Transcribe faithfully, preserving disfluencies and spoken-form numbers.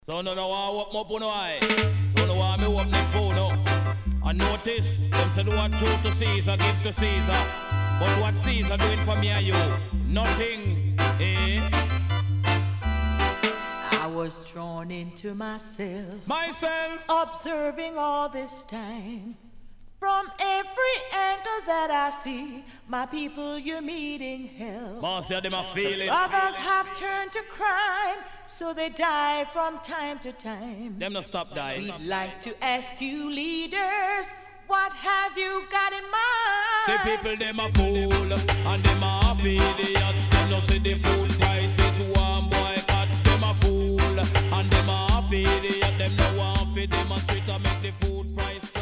So no no want open up on eye. So no want me open the phone up. I notice them say do what true to Caesar, give to Caesar. But what Caesar doing for me and you? Nothing, eh? I was drawn into myself, myself, observing all this time. From every angle that I see, my people, you're meeting hell. Marcia, them a feel it. Others have turned to crime, so they die from time to time. Them not stop dying. We'd like to ask you leaders, what have you got in mind? The people, them a fool, and them a half idiot. Them no see the food prices, one boycott. Them a fool, and them a half idiot. Them no want to demonstrate to make the food price.